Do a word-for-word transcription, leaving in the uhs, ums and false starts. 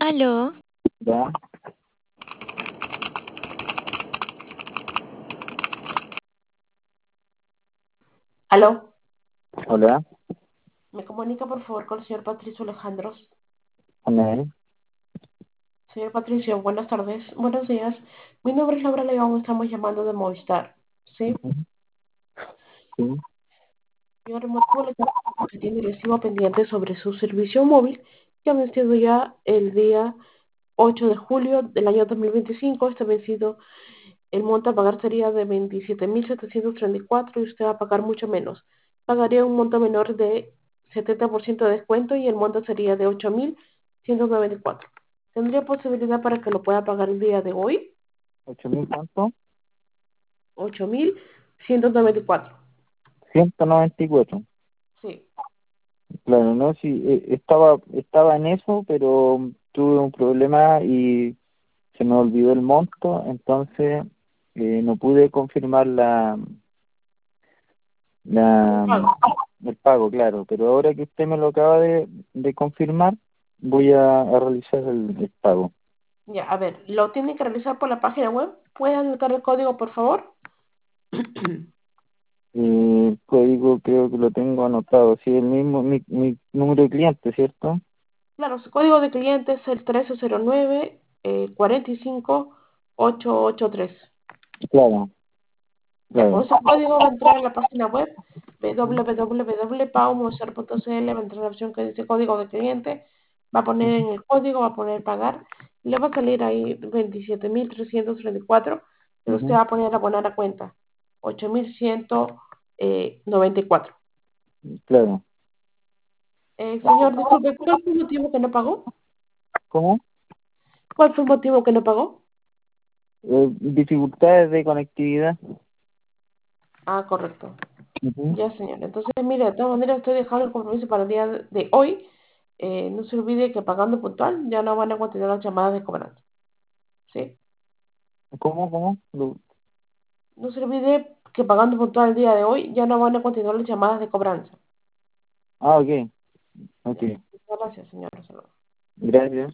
Aló, Ya, Aló, hola, me comunica por favor con el señor Patricio Alejandros. con él. Señor Patricio, buenas tardes, buenos días. Mi nombre es Laura León, estamos llamando de Movistar. ¿Sí? Ujú, sí, Señor, el motivo de la llamada es porque tiene recibo pendiente sobre su servicio móvil que ha vencido ya el día ocho de julio del año dos mil veinticinco. Este vencido, el monto a pagar sería de veintisiete mil setecientos treinta y cuatro y usted va a pagar mucho menos. Pagaría un monto menor de setenta por ciento de descuento y el monto sería de ocho mil ciento noventa y cuatro. ¿Tendría posibilidad para que lo pueda pagar el día de hoy? ocho mil cuánto, ocho mil ciento noventa y cuatro. ciento noventa y cuatro. Sí. Claro, no, sí, eh, estaba, estaba en eso, pero tuve un problema y se me olvidó el monto, entonces eh, no pude confirmar la, El la, pago. el pago, claro, pero ahora que usted me lo acaba de, de confirmar, voy a, a realizar el, el pago. Ya, a ver, lo tiene que realizar por la página web. ¿Puede anotar el código, por favor? Eh, el código creo que lo tengo anotado, sí, el mismo, mi, mi número de cliente, ¿cierto? Claro, su código de cliente es el trece cero nueve eh, cuarenta y cinco ochocientos ochenta y tres. Claro, Ya, con claro. ese código va a entrar a la página web w w w punto paumoser punto c l, va a entrar la opción que dice código de cliente, va a poner en el código, va a poner pagar, y le va a salir ahí veintisiete mil trescientos treinta y cuatro, pero usted Ujú, va a poner a abonar a cuenta ocho mil ciento noventa y cuatro. claro. Eh, señor, disculpe, ¿cuál fue el motivo que no pagó? ¿Cómo? ¿Cuál fue el motivo que no pagó? Eh, dificultades de conectividad. Ah, correcto. Ujú. Ya, señor. Entonces, mire, de todas maneras estoy dejando el compromiso para el día de hoy. Eh, no se olvide que pagando puntual ya no van a continuar las llamadas de cobranza. ¿Sí? ¿Cómo? ¿Cómo? Lo- No se olvide que pagando puntual el día de hoy ya no van a continuar las llamadas de cobranza. Ah, ok, ok. Ya. Muchas gracias, señor. Hasta luego. Gracias.